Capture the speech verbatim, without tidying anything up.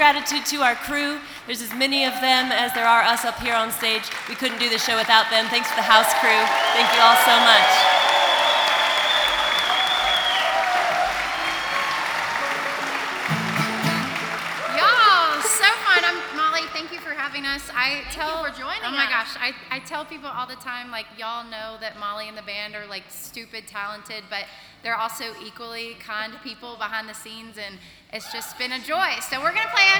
Gratitude to our crew. There's as many of them as there are us up here on stage. We couldn't do the show without them. Thanks to the house crew. Thank you all so much. Us. I Thank tell, you for joining oh my us. gosh, I, I tell people all the time, like, y'all know that Molly and the band are like stupid talented, but they're also equally kind people behind the scenes, and it's just been a joy. So we're gonna play